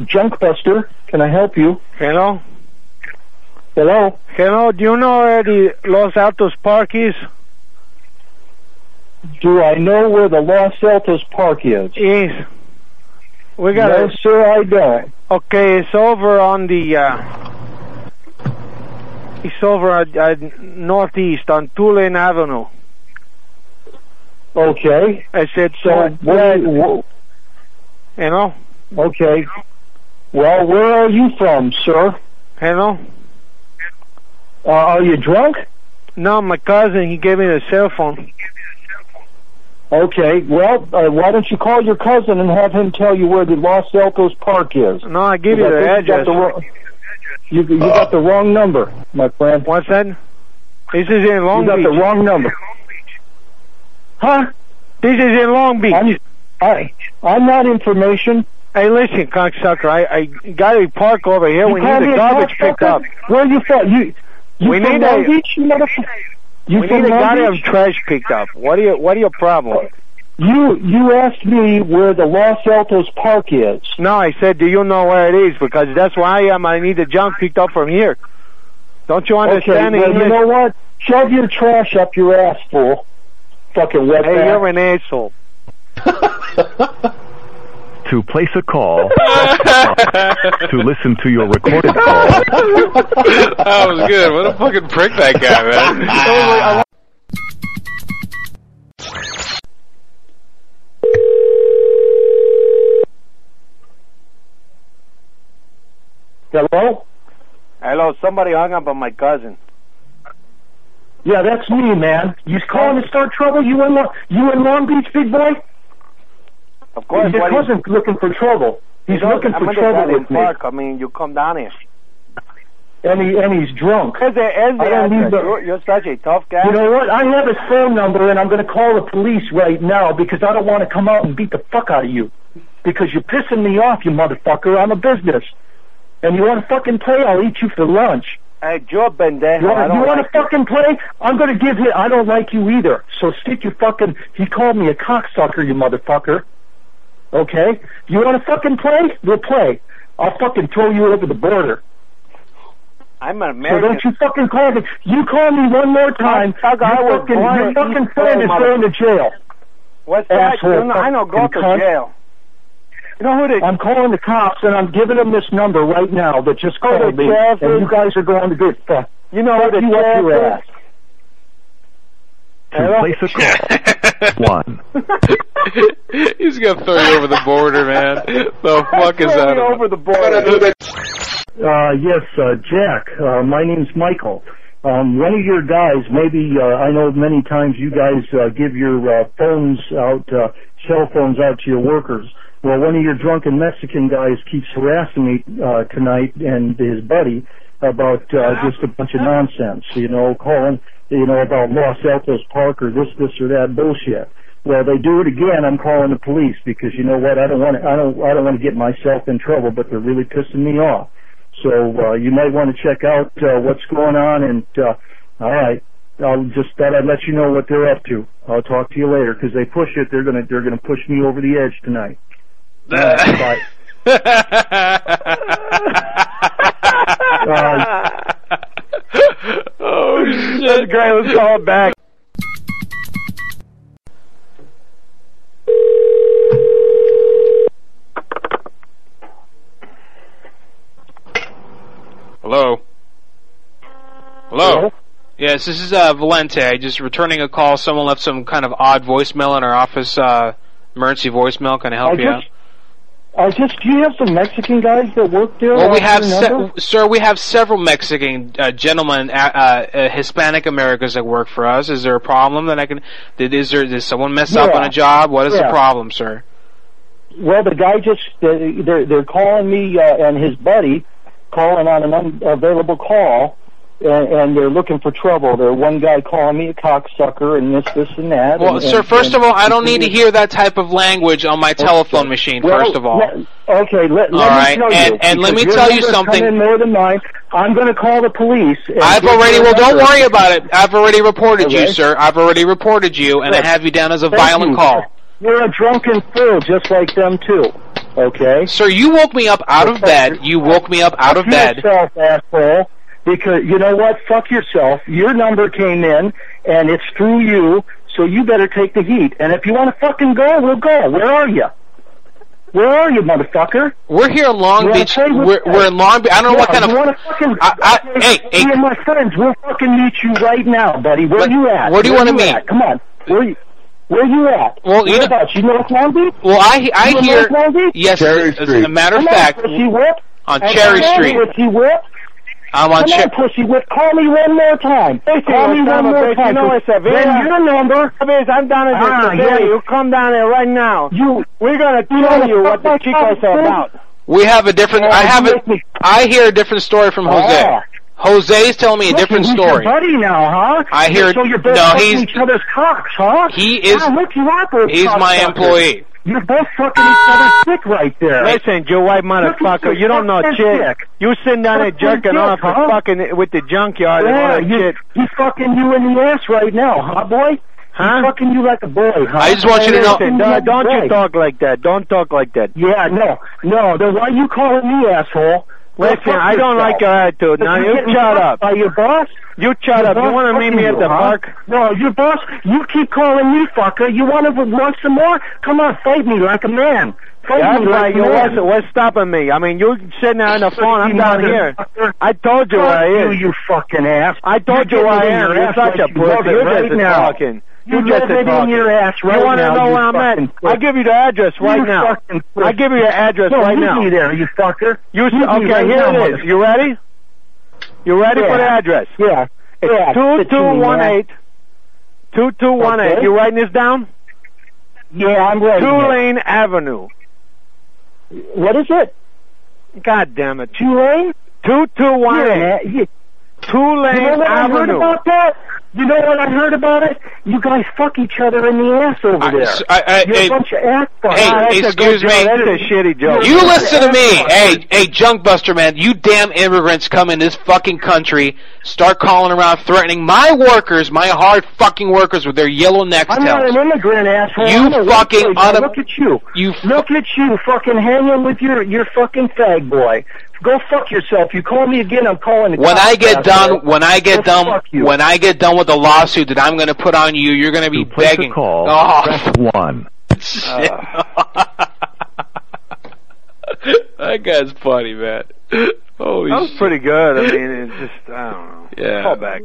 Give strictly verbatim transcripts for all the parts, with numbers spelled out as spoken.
Junkbuster. Can I help you? Hello? Hello? Hello, do you know where the Los Altos Park is? Do I know where the Los Altos Park is? Yes. We got No, a... sir, I don't. Okay, it's over on the, uh... It's over at, at northeast on Tulane Avenue. Okay. I said, So, so, what, what, you know? okay. Well, where are you from, sir? Hello? Uh, are you drunk? No, my cousin, he gave me the cell phone. Okay, well, uh, why don't you call your cousin and have him tell you where the Los Altos Park is? No, I give you the I think address. You got the, wrong, you, you got the wrong number, my friend. What's that? This is in Long You got Beach. the wrong number. Huh? This is in Long Beach. I'm, I, I'm not information. Hey, listen, cocksucker, I, I got a park over here. You We call need me the a garbage picked cocksucker? up. Where are you from? You, you We from need Long a- Beach, you motherfucker? You We from need a Long goddamn Beach? trash picked up. What are you, what are your problem? You you asked me where the Los Altos Park is. No, I said, do you know where it is? Because that's where I am. I need the junk picked up from here. Don't you Okay, understand well, English? you know what? Shove your trash up your ass, fool. Fucking wetback. Hey, you're an asshole. To place a call, to listen to your recorded call. That was good. What a fucking prick that guy, man. Hello? Hello, somebody hung up on my cousin. Yeah, that's me, man. You calling to start trouble? You in, Lo- you in Long Beach, big boy? Of course, Your what is- cousin's looking for trouble. He's You know, looking I'm for in the trouble goddamn with me. park. I mean, you come down here. And, he, and he's drunk. Where's the, where's the I don't address? need the- You're, you're such a tough guy. You know what? I have his phone number, and I'm going to call the police right now because I don't want to come out and beat the fuck out of you. Because you're pissing me off, you motherfucker. I'm a business. And you want to fucking play, I'll eat you for lunch. Hey, Joe Bendejo, You I want, don't you want like to fucking play? I'm going to give him... I don't like you either. So stick your fucking... He called me a cocksucker, you motherfucker. Okay? You want to fucking play? We'll play. I'll fucking throw you over the border. I'm an So American. don't you fucking call me. You call me one more time, Fuck, I your was fucking, born your in fucking East friend is Bay, going to jail. What's that? Asshole, You know, I know, go fucking to cunt. jail. You know who they... I'm calling the cops, and I'm giving them this number right now that just Go called to me, jail, and you guys are going to get fucked. You know who Fuck the you up sheriff your is? ass. To place a call, one. He's gonna throw you over the border, man. The fuck is Throw that? me over the border. Uh, yes, uh, Jack, uh, my name's Michael. Um, one of your guys, maybe, uh, I know many times you guys, uh, give your, uh, phones out, uh, cell phones out to your workers. Well, one of your drunken Mexican guys keeps harassing me, uh, tonight and his buddy about, uh, just a bunch of nonsense, you know, calling, you know, about Los Altos Park or this, this or that bullshit. Well, they do it again. I'm calling the police because you know what? I don't want to. I don't. I don't want to get myself in trouble, but they're really pissing me off. So uh, you might want to check out uh, what's going on. And uh, all right, I'll just thought I'd let you know what they're up to. I'll talk to you later because they push it. They're gonna. They're gonna push me over the edge tonight. All right, bye. uh, Oh shit! That's great. Let's call it back. Hello. Hello. Hello? Yes, this is uh, Valente. Just returning a call. Someone left some kind of odd voicemail in our office. Uh, emergency voicemail. Can I help I you out? just, I just. Do you have some Mexican guys that work there? Well, we Off have, your se- number? sir. We have several Mexican uh, gentlemen, uh, uh, Hispanic Americans that work for us. Is there a problem that I can? Did is there? Did someone mess up Yeah. on a job? What is Yeah. the problem, sir? Well, the guy just. Uh, they're they're calling me uh, and his buddy, calling on an unavailable call. And, and they're looking for trouble. They're one guy calling me a cocksucker and this, this, and that. Well, and, sir, and, first and, of all, I don't need to hear that type of language on my telephone machine, Well, first of all. Let, okay, let, let All me right, tell and- you. and let me because tell your you numbers something. Come in more than mine. I'm going to call the police. and I've give already, your well, don't number. worry about it. I've already reported you, Okay. sir. I've already reported you, and I Good. have you down as a Thank violent you. call. You're a drunken fool just like them, too. Okay? Sir, you woke me up out of bed. You woke me up out of Fuck bed. yourself, asshole. Because, you know what? Fuck yourself. Your number came in, and it's through you, so you better take the heat. And if you want to fucking go, we'll go. Where are you? Where are you, motherfucker? We're here in Long You wanna Beach. play with We're, us? we're in Long Beach. I don't know Yeah, what kind you of... wanna fucking, I, I, hey, hey. Me and my friends, we'll fucking meet you right now, buddy. Where But you at? where do you wanna meet? At? Come on. Where you... Where you at? Well, you know- Whereabouts? You know Long Beach? Well, I, I You know hear... Long Beach? Yes, Cherry as Street. a matter of Come fact, on, pussy whip. on And Cherry come on, Street. pussy whip. I'm on Come Cherry... on, pussy whip. Call me one more time. Hey, Call me Osama, one more bitch, time. you know it's a Then video. your number... Bitch, I'm down at the Ah, facility. yeah. You come down there right now. You... We're gonna You tell know you what what the the fuck Chicos are I'm about. We have a different... Oh, I have you a... make me- I hear a different story from Jose. Ah. Jose's telling me a Listen, different he's story. your buddy now, huh? I hear- So you're both no, fucking he's- each other's cocks, huh? He is- Yeah, look you up, those He's my cocksuckers. employee. You're both fucking each other's dick right there. Listen, you white motherfucker, you don't know Fuck shit. dick. You sitting down there Fuck jerking dick, off and huh? fucking with the junkyard and all Yeah, that you, shit. he's fucking you in the ass right now, huh, boy? Huh? He's fucking you like a boy, huh? I just want you to know- Listen, don't, don't you talk like that. Don't talk like that. Yeah, no, no. Then why you calling me asshole? Listen, Go fuck I don't yourself. like your attitude. Now You're you getting shut fucked up. By your boss? You shut Your up. You boss want to meet fucking me at you, the huh? park? No, your boss. You keep calling me fucker. You want to want some more? Come on, fight me like a man. Fight That's me right. like a You man. what's, what's stopping me? I mean, you sitting there on the phone. I'm You down here. motherfucker. I told you Fuck where I you, is. you fucking ass. I told You're you where I getting it in am. your You're ass such like a you love pussy. it You're right just now. talking. You You're just love it in talking. your ass right You want to now, know you where I'm at? fucking I'll give you the address right You now. fucking I'll give you your address No, right meet now. me there, you fucker. You Meet me okay? right Here now, it is. You ready? You ready Yeah. for the address? Yeah. It's yeah, two sit to two me, one man. eight. Two two one eight. Okay. You writing this down? Yeah, I'm ready. Tulane Avenue. What is it? God damn it. Tulane? Two two one Yeah, eight. man. You, Tulane you know what I heard Avenue. about that? You know what I heard about it? You guys fuck each other in the ass over I- there. I- I- You're hey- a bunch of ass fuckers. Hey, Ah, that's a excuse good joke. me. That's a shitty joke. You listen to me. Hey, hey, junk buster man, you damn immigrants come in this fucking country, start calling around threatening my workers, my hard fucking workers with their yellow I'm not nextails. an immigrant, asshole. You I'm a fucking white boy. un- Look at you. You fu- Look at you fucking hanging with your, your fucking fag boy. Go fuck yourself. You call me again, I'm calling the When cops, I get asshole. done, when I get Go done, fuck you. when I get done with the lawsuit that I'm going to put on you, you're going to be To place begging. a call, Oh, press one. shit. That guy's funny, man. Holy That was shit. pretty good. I mean, it's just, I don't know. Yeah. Call back.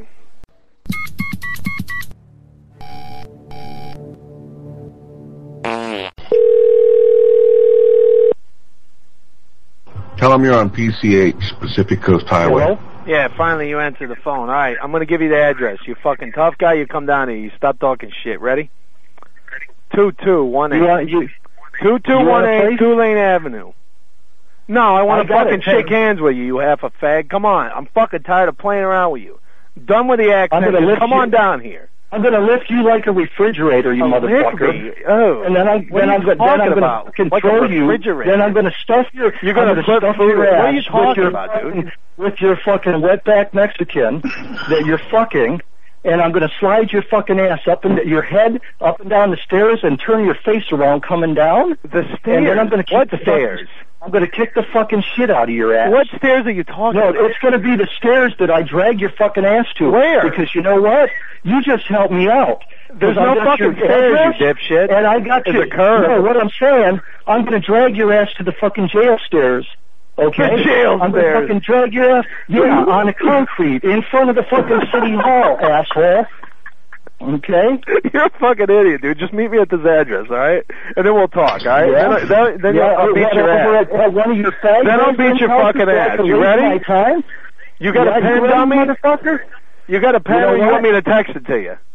Tell them you're on P C H, Pacific Coast Highway. Hello? Yeah, finally you answer the phone. All right, I'm going to give you the address. You fucking tough guy, you come down here. You stop talking shit. Ready? two two one You eight. want, you, two two you one want a eight place? Tulane Avenue. No, I want I to got fucking it, shake hey. hands with you, you half a fag. Come on. I'm fucking tired of playing around with you. Done with the accent. gonna Just lift come you- on down here. I'm gonna lift you like a refrigerator, you Oh, motherfucker. lick me. Oh. And then I'm What then are I'm you go- then talking I'm gonna about? fucking Like a throw you. refrigerator. Then I'm gonna stuff your You're gonna I'm put stuff food- your what are ass you talking with your about, dude? fucking- with your fucking wetback Mexican that you're fucking, and I'm gonna slide your fucking ass up and your head up and down the stairs and turn your face around coming down. The And stairs. then I'm gonna kick What the stairs? Fucking, I'm gonna kick the fucking shit out of your ass. What stairs are you talking No, about? it's going to be the stairs that I drag your fucking ass to. Where? Because you know what? You just helped me out. There's 'Cause I no got your fucking stairs, address, you dipshit. And I got There's you. a curb. No, what I'm saying, I'm going to drag your ass to the fucking jail stairs. Okay? The jail I'm stairs. going to fucking drag your ass, yeah, on the concrete in front of the fucking city hall, asshole. Okay? You're a fucking idiot, dude. Just meet me at this address, all right? And then we'll talk, all right? Yeah. Then, then, then yeah, I'll beat what, your over ass. At, at one of your fags Then I'll beat your houses fucking so I ass. can You waste ready? My time? You got yeah, a pen, you ready, dummy? motherfucker? You got a pen, You know or you what? want me to text it to you?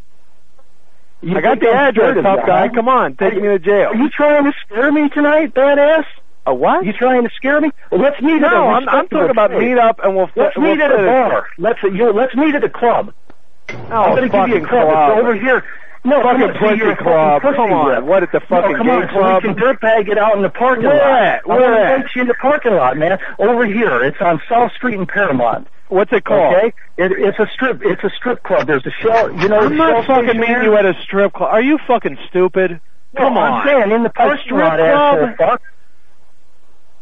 You I got think the I'm address, scared of tough you, guy. huh? Come on, take me to jail. Are you trying to scare me tonight, badass? A what? You trying to scare me? Well, let's meet at a No, I'm, I'm respectable talking about place. meet up and we'll... Let's we'll meet at fit a it. bar. Let's you, let's meet at a club. Oh, I'm gonna give you fucking a club. club. It's over here. No, Fucking come on, see, pussy you're a fucking club. pussy Come on. whip. What, at the fucking no, come gay on, club? So we can dirtbag it out in the parking Where lot. at? I'm Where gonna at? invite you in the parking lot, man. Over here. It's on South Street in Paramount. What's it called? Okay, it, it's a strip. It's a strip club. There's a shell. You know, I'm the not Shell fucking station meeting there? you at a strip club. Are you fucking stupid? No, Come I'm on. saying in the A parking strip lot, club? asshole fuck.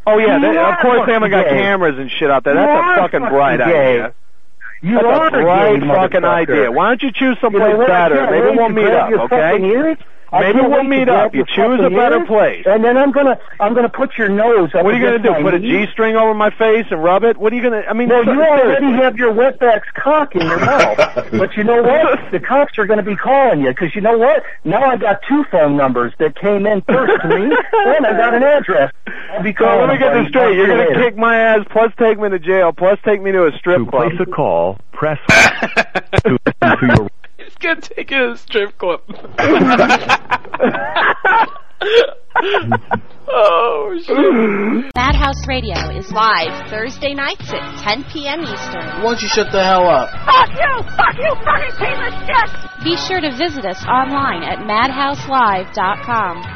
Oh yeah, they, You of are course they haven't got fucking gay. cameras and shit out there. You That's are a fucking fucking bright gay. idea. You That's are a bright gay, fucking motherfucker. idea. Why don't you choose You know someplace what? I better? can't Maybe wait we'll to meet grab up, your okay? fucking ears. I Maybe can't we'll wait meet to grab up. You your choose a fucking better ears, place. and then I'm gonna I'm gonna put your nose up. What are you gonna against do? my Put a knee? G-string over my face and rub it? What are you gonna? I mean, Well, you seriously. already have your wetback's cock in your mouth. But you know what? The cops are going to be calling you because you know what? Now I got two phone numbers that came in first to me, and I got an address. I'll be So calling let me get them, this straight. buddy. You're Talk to gonna you kick my ass, plus take me to jail, plus take me to a strip To club. place a call, press to listen to your He's gonna take it as a strip club. Oh shit! Madhouse Radio is live Thursday nights at ten p.m. Eastern. Why don't you shut the hell up? Fuck you! Fuck you! Fucking piece of shit! Be sure to visit us online at madhouse live dot com.